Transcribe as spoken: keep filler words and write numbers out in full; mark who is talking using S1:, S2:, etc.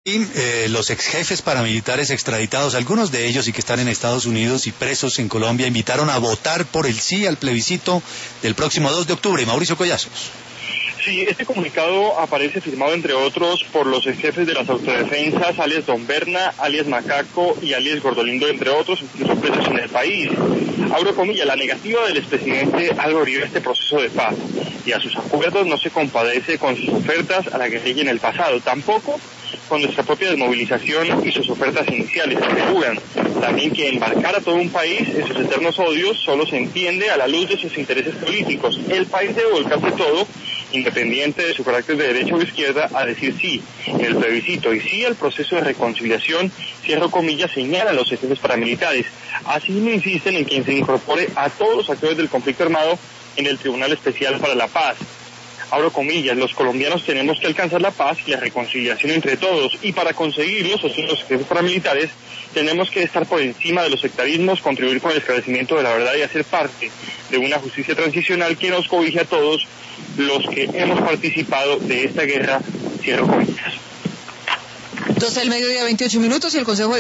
S1: Y eh, los ex jefes paramilitares extraditados, algunos de ellos y que están en Estados Unidos y presos en Colombia, invitaron a votar por el sí al plebiscito del próximo dos de octubre. Mauricio Collazos.
S2: Sí, este comunicado aparece firmado, entre otros, por los ex jefes de las autodefensas, alias Don Berna, alias Macaco y alias Gordolindo, entre otros, incluso presos en el país. Abro comillas, la negativa del expresidente Álvaro Uribe a este proceso de paz y a sus acuerdos no se compadece con sus ofertas a la guerrilla en el pasado, tampoco con nuestra propia desmovilización y sus ofertas iniciales. Aseguran también que embarcar a todo un país en sus eternos odios solo se entiende a la luz de sus intereses políticos. El país debe volcarse todo, independiente de su carácter de derecha o izquierda, a decir sí en el plebiscito y sí al proceso de reconciliación, cierro comillas, señalan los jefes paramilitares. Asimismo insisten en que se incorpore a todos los actores del conflicto armado en el Tribunal Especial para la Paz. Abro comillas, los colombianos tenemos que alcanzar la paz y la reconciliación entre todos, y para conseguirlo, sostienen los jefes paramilitares, tenemos que estar por encima de los sectarismos, contribuir con el esclarecimiento de la verdad y hacer parte de una justicia transicional que nos cobije a todos los que hemos participado de esta guerra, cierro comillas.
S3: Entonces, el mediodía, veintiocho minutos, y el Consejo de